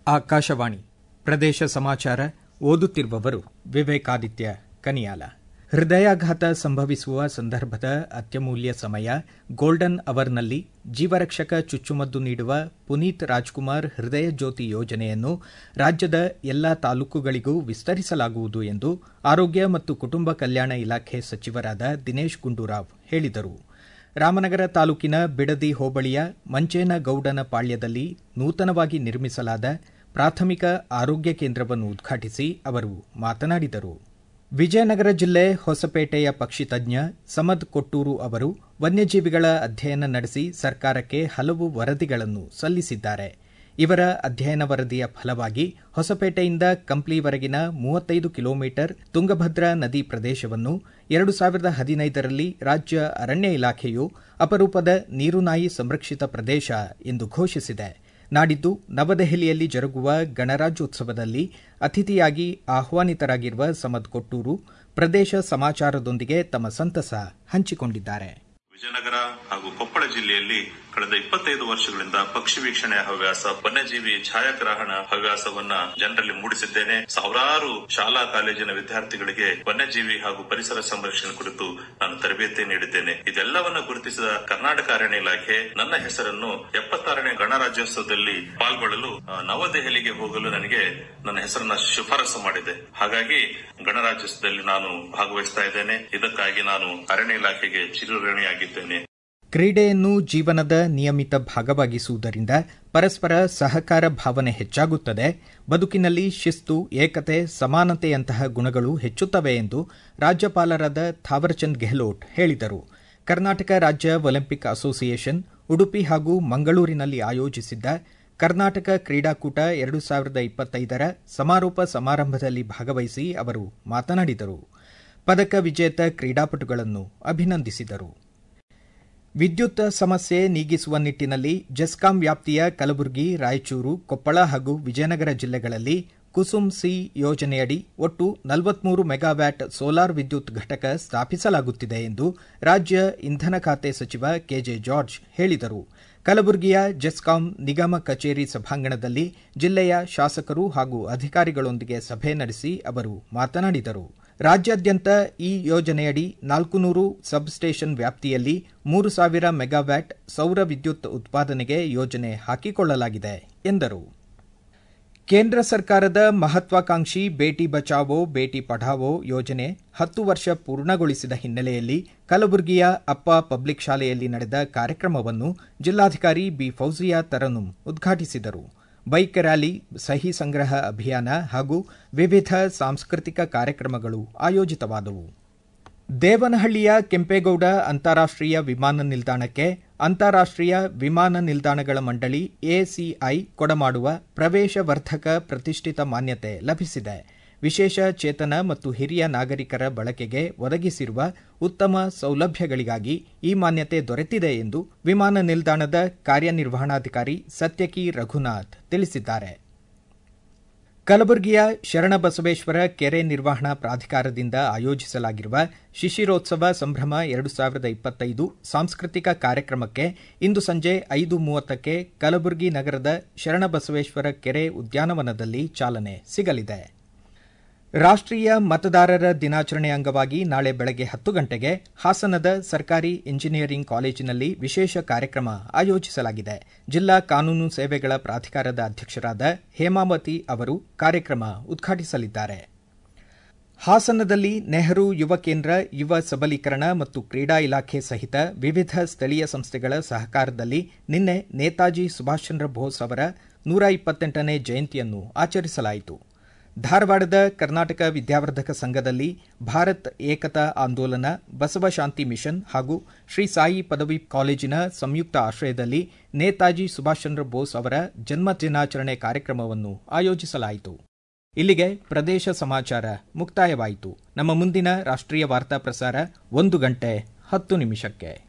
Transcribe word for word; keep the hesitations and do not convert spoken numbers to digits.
ಆಕಾಶವಾಣಿ ಪ್ರದೇಶ ಸಮಾಚಾರ ಓದುತ್ತಿರುವವರು ವಿವೇಕಾದಿತ್ಯ ಕನಿಯಾಲ. ಹೃದಯಾಘಾತ ಸಂಭವಿಸುವ ಸಂದರ್ಭದ ಅತ್ಯಮೂಲ್ಯ ಸಮಯ ಗೋಲ್ಡನ್ ಅವರ್ನಲ್ಲಿ ಜೀವರಕ್ಷಕ ಚುಚ್ಚುಮದ್ದು ನೀಡುವ ಪುನೀತ್ ರಾಜ್ಕುಮಾರ್ ಹೃದಯ ಜ್ಯೋತಿ ಯೋಜನೆಯನ್ನು ರಾಜ್ಯದ ಎಲ್ಲಾ ತಾಲೂಕುಗಳಿಗೂ ವಿಸ್ತರಿಸಲಾಗುವುದು ಎಂದು ಆರೋಗ್ಯ ಮತ್ತು ಕುಟುಂಬ ಕಲ್ಯಾಣ ಇಲಾಖೆ ಸಚಿವರಾದ ದಿನೇಶ್ ಗುಂಡೂರಾವ್ ಹೇಳಿದರು. ರಾಮನಗರ ತಾಲೂಕಿನ ಬಿಡದಿ ಹೋಬಳಿಯ ಮಂಚೇನಗೌಡನ ಪಾಳ್ಯದಲ್ಲಿ ನೂತನವಾಗಿ ನಿರ್ಮಿಸಲಾದ ಪ್ರಾಥಮಿಕ ಆರೋಗ್ಯ ಕೇಂದ್ರವನ್ನು ಉದ್ಘಾಟಿಸಿ ಅವರು ಮಾತನಾಡಿದರು. ವಿಜಯನಗರ ಜಿಲ್ಲೆ ಹೊಸಪೇಟೆಯ ಪಕ್ಷಿ ತಜ್ಞ ಸಮದ್ ಕೊಟ್ಟೂರು ಅವರು ವನ್ಯಜೀವಿಗಳ ಅಧ್ಯಯನ ನಡೆಸಿ ಸರ್ಕಾರಕ್ಕೆ ಹಲವು ವರದಿಗಳನ್ನು ಸಲ್ಲಿಸಿದ್ದಾರೆ. ಇವರ ಅಧ್ಯಯನ ವರದಿಯ ಫಲವಾಗಿ ಹೊಸಪೇಟೆಯಿಂದ ಕಂಪ್ಲಿವರೆಗಿನ ಮೂವತ್ತೈದು ಕಿಲೋಮೀಟರ್ ತುಂಗಭದ್ರಾ ನದಿ ಪ್ರದೇಶವನ್ನು ಎರಡು ಸಾವಿರದ ಹದಿನೈದರಲ್ಲಿ ರಾಜ್ಯ ಅರಣ್ಯ ಇಲಾಖೆಯು ಅಪರೂಪದ ನೀರುನಾಯಿ ಸಂರಕ್ಷಿತ ಪ್ರದೇಶ ಎಂದು ಘೋಷಿಸಿದೆ. ನಾಡಿದ್ದು ನವದೆಹಲಿಯಲ್ಲಿ ಜರುಗುವ ಗಣರಾಜ್ಯೋತ್ಸವದಲ್ಲಿ ಅತಿಥಿಯಾಗಿ ಆಹ್ವಾನಿತರಾಗಿರುವ ಸಮದ್ ಕೊಟ್ಟೂರು ಪ್ರದೇಶ ಸಮಾಚಾರದೊಂದಿಗೆ ತಮ್ಮ ಸಂತಸ ಹಂಚಿಕೊಂಡಿದ್ದಾರೆ. ವಿಜಯನಗರ ಹಾಗೂ ಕೊಪ್ಪಳ ಜಿಲ್ಲೆಯಲ್ಲಿ ಕಳೆದ ಇಪ್ಪತ್ತೈದು ವರ್ಷಗಳಿಂದ ಪಕ್ಷಿ ವೀಕ್ಷಣೆ ಹವ್ಯಾಸ, ವನ್ಯಜೀವಿ ಛಾಯಾಗ್ರಹಣ ಹವ್ಯಾಸವನ್ನ ಜನರಲ್ಲಿ ಮೂಡಿಸಿದ್ದೇನೆ. ಸಾವಿರಾರು ಶಾಲಾ ಕಾಲೇಜಿನ ವಿದ್ಯಾರ್ಥಿಗಳಿಗೆ ವನ್ಯಜೀವಿ ಹಾಗೂ ಪರಿಸರ ಸಂರಕ್ಷಣೆ ಕುರಿತು ನಾನು ತರಬೇತಿ ನೀಡಿದ್ದೇನೆ. ಇದೆಲ್ಲವನ್ನ ಗುರುತಿಸಿದ ಕರ್ನಾಟಕ ಅರಣ್ಯ ಇಲಾಖೆ ನನ್ನ ಹೆಸರನ್ನು ಎಪ್ಪತ್ತಾರನೇ ಗಣರಾಜ್ಯೋತ್ಸವದಲ್ಲಿ ಪಾಲ್ಗೊಳ್ಳಲು ನವದೆಹಲಿಗೆ ಹೋಗಲು ನನಗೆ ನನ್ನ ಹೆಸರನ್ನ ಶಿಫಾರಸು ಮಾಡಿದೆ. ಹಾಗಾಗಿ ಗಣರಾಜ್ಯೋತ್ಸವದಲ್ಲಿ ನಾನು ಭಾಗವಹಿಸ್ತಾ ಇದ್ದೇನೆ. ಇದಕ್ಕಾಗಿ ನಾನು ಅರಣ್ಯ ಇಲಾಖೆಗೆ ಚಿರಋಣಿಯಾಗಿದ್ದೇನೆ. ಕ್ರೀಡೆಯನ್ನು ಜೀವನದ ನಿಯಮಿತ ಭಾಗವಾಗಿಸುವುದರಿಂದ ಪರಸ್ಪರ ಸಹಕಾರ ಭಾವನೆ ಹೆಚ್ಚಾಗುತ್ತದೆ, ಬದುಕಿನಲ್ಲಿ ಶಿಸ್ತು, ಏಕತೆ, ಸಮಾನತೆಯಂತಹ ಗುಣಗಳು ಹೆಚ್ಚುತ್ತವೆ ಎಂದು ರಾಜ್ಯಪಾಲರಾದ ಥಾವರ್ಚಂದ್ ಗೆಹ್ಲೋಟ್ ಹೇಳಿದರು. ಕರ್ನಾಟಕ ರಾಜ್ಯ ಒಲಿಂಪಿಕ್ ಅಸೋಸಿಯೇಷನ್ ಉಡುಪಿ ಹಾಗೂ ಮಂಗಳೂರಿನಲ್ಲಿ ಆಯೋಜಿಸಿದ್ದ ಕರ್ನಾಟಕ ಕ್ರೀಡಾಕೂಟ ಎರಡು ಸಾವಿರದ ಇಪ್ಪತ್ತೈದರ ಸಮಾರೋಪ ಸಮಾರಂಭದಲ್ಲಿ ಭಾಗವಹಿಸಿ ಅವರು ಮಾತನಾಡಿದರು. ಪದಕ ವಿಜೇತ ಕ್ರೀಡಾಪಟುಗಳನ್ನು ಅಭಿನಂದಿಸಿದರು. ವಿದ್ಯುತ್ ಸಮಸ್ಯೆ ನೀಗಿಸುವ ನಿಟ್ಟಿನಲ್ಲಿ ಜೆಸ್ಕಾಂ ವ್ಯಾಪ್ತಿಯ ಕಲಬುರಗಿ, ರಾಯಚೂರು, ಕೊಪ್ಪಳ ಹಾಗೂ ವಿಜಯನಗರ ಜಿಲ್ಲೆಗಳಲ್ಲಿ ಕುಸುಮ್ ಸಿ ಯೋಜನೆಯಡಿ ಒಟ್ಟು ನಲವತ್ಮೂರು ಮೆಗಾವ್ಯಾಟ್ ಸೋಲಾರ್ ವಿದ್ಯುತ್ ಘಟಕ ಸ್ಥಾಪಿಸಲಾಗುತ್ತಿದೆ ಎಂದು ರಾಜ್ಯ ಇಂಧನ ಖಾತೆ ಸಚಿವ ಕೆಜೆ ಜಾರ್ಜ್ ಹೇಳಿದರು. ಕಲಬುರಗಿಯ ಜೆಸ್ಕಾಂ ನಿಗಮ ಕಚೇರಿ ಸಭಾಂಗಣದಲ್ಲಿ ಜಿಲ್ಲೆಯ ಶಾಸಕರು ಹಾಗೂ ಅಧಿಕಾರಿಗಳೊಂದಿಗೆ ಸಭೆ ನಡೆಸಿ ಅವರು ಮಾತನಾಡಿದರು. ರಾಜ್ಯಾದ್ಯಂತ ಈ ಯೋಜನೆಯಡಿ ನಾಲ್ಕುನೂರು ಸಬ್ಸ್ಟೇಷನ್ ವ್ಯಾಪ್ತಿಯಲ್ಲಿ ಮೂರು ಸಾವಿರ ಮೆಗಾವ್ಯಾಟ್ ಸೌರ ವಿದ್ಯುತ್ ಉತ್ಪಾದನೆಗೆ ಯೋಜನೆ ಹಾಕಿಕೊಳ್ಳಲಾಗಿದೆ ಎಂದರು. ಕೇಂದ್ರ ಸರ್ಕಾರದ ಮಹತ್ವಾಕಾಂಕ್ಷಿ ಬೇಟಿ ಬಚಾವೋ ಬೇಟಿ ಪಢಾವೋ ಯೋಜನೆ ಹತ್ತು ವರ್ಷ ಪೂರ್ಣಗೊಳಿಸಿದ ಹಿನ್ನೆಲೆಯಲ್ಲಿ ಕಲಬುರಗಿಯ ಅಪ್ಪ ಪಬ್ಲಿಕ್ ಶಾಲೆಯಲ್ಲಿ ನಡೆದ ಕಾರ್ಯಕ್ರಮವನ್ನು ಜಿಲ್ಲಾಧಿಕಾರಿ ಬಿ ಫೌಜಿಯಾ ತರನುಂ ಉದ್ಘಾಟಿಸಿದರು. ಬೈಕ್ ರ್ಯಾಲಿ, ಸಹಿ ಸಂಗ್ರಹ ಅಭಿಯಾನ ಹಾಗೂ ವಿವಿಧ ಸಾಂಸ್ಕೃತಿಕ ಕಾರ್ಯಕ್ರಮಗಳು ಆಯೋಜಿತವಾದವು. ದೇವನಹಳ್ಳಿಯ ಕೆಂಪೇಗೌಡ ಅಂತಾರಾಷ್ಟೀಯ ವಿಮಾನ ನಿಲ್ದಾಣಕ್ಕೆ ಅಂತಾರಾಷ್ಟೀಯ ವಿಮಾನ ನಿಲ್ದಾಣಗಳ ಮಂಡಳಿ ಎಸಿಐ ಕೊಡಮಾಡುವ ಪ್ರವೇಶ ವರ್ಧಕ ಪ್ರತಿಷ್ಠಿತ ಮಾನ್ಯತೆ ಲಭಿಸಿದೆ. ವಿಶೇಷ ಚೇತನ ಮತ್ತು ಹಿರಿಯ ನಾಗರಿಕರ ಬಳಕೆಗೆ ಒದಗಿಸಿರುವ ಉತ್ತಮ ಸೌಲಭ್ಯಗಳಿಗಾಗಿ ಈ ಮಾನ್ಯತೆ ದೊರೆತಿದೆ ಎಂದು ವಿಮಾನ ನಿಲ್ದಾಣದ ಕಾರ್ಯನಿರ್ವಹಣಾಧಿಕಾರಿ ಸತ್ಯಕಿ ರಘುನಾಥ್ ತಿಳಿಸಿದ್ದಾರೆ. ಕಲಬುರಗಿಯ ಶರಣಬಸವೇಶ್ವರ ಕೆರೆ ನಿರ್ವಹಣಾ ಪ್ರಾಧಿಕಾರದಿಂದ ಆಯೋಜಿಸಲಾಗಿರುವ ಶಿಶಿರೋತ್ಸವ ಸಂಭ್ರಮ ಎರಡು ಸಾವಿರದ ಇಪ್ಪತ್ತೈದು ಸಾಂಸ್ಕೃತಿಕ ಕಾರ್ಯಕ್ರಮಕ್ಕೆ ಇಂದು ಸಂಜೆ ಐದು ಮೂವತ್ತಕ್ಕೆ ಕಲಬುರಗಿ ನಗರದ ಶರಣಬಸವೇಶ್ವರ ಕೆರೆ ಉದ್ಯಾನವನದಲ್ಲಿ ಚಾಲನೆ ಸಿಗಲಿದೆ. ರಾಷ್ಟೀಯ ಮತದಾರರ ದಿನಾಚರಣೆ ಅಂಗವಾಗಿ ನಾಳೆ ಬೆಳಗ್ಗೆ ಹತ್ತು ಗಂಟೆಗೆ ಹಾಸನದ ಸರ್ಕಾರಿ ಇಂಜಿನಿಯರಿಂಗ್ ಕಾಲೇಜಿನಲ್ಲಿ ವಿಶೇಷ ಕಾರ್ಯಕ್ರಮ ಆಯೋಜಿಸಲಾಗಿದೆ. ಜಿಲ್ಲಾ ಕಾನೂನು ಸೇವೆಗಳ ಪ್ರಾಧಿಕಾರದ ಅಧ್ಯಕ್ಷರಾದ ಹೇಮಾವತಿ ಅವರು ಕಾರ್ಯಕ್ರಮ ಉದ್ಘಾಟಿಸಲಿದ್ದಾರೆ. ಹಾಸನದಲ್ಲಿ ನೆಹರು ಯುವ ಕೇಂದ್ರ, ಯುವ ಸಬಲೀಕರಣ ಮತ್ತು ಕ್ರೀಡಾ ಇಲಾಖೆ ಸಹಿತ ವಿವಿಧ ಸ್ಥಳೀಯ ಸಂಸ್ಥೆಗಳ ಸಹಕಾರದಲ್ಲಿ ನಿನ್ನೆ ನೇತಾಜಿ ಸುಭಾಷ್ ಚಂದ್ರ ಬೋಸ್ ಅವರ ನೂರ ಇಪ್ಪತ್ತೆಂಟನೇ ಜಯಂತಿಯನ್ನು ಆಚರಿಸಲಾಯಿತು. ಧಾರವಾಡದ ಕರ್ನಾಟಕ ವಿದ್ಯಾವರ್ಧಕ ಸಂಘದಲ್ಲಿ ಭಾರತ್ ಏಕತಾ ಆಂದೋಲನ, ಬಸವ ಶಾಂತಿ ಮಿಷನ್ ಹಾಗೂ ಶ್ರೀ ಸಾಯಿ ಪದವಿ ಕಾಲೇಜಿನ ಸಂಯುಕ್ತ ಆಶ್ರಯದಲ್ಲಿ ನೇತಾಜಿ ಸುಭಾಷ್ ಚಂದ್ರ ಬೋಸ್ ಅವರ ಜನ್ಮ ದಿನಾಚರಣೆ ಕಾರ್ಯಕ್ರಮವನ್ನು ಆಯೋಜಿಸಲಾಯಿತು. ಇಲ್ಲಿಗೆ ಪ್ರದೇಶ ಸಮಾಚಾರ ಮುಕ್ತಾಯವಾಯಿತು. ನಮ್ಮ ಮುಂದಿನ ರಾಷ್ಟ್ರೀಯ ವಾರ್ತಾ ಪ್ರಸಾರ ಒಂದು ಗಂಟೆ ಹತ್ತು ನಿಮಿಷಕ್ಕೆ.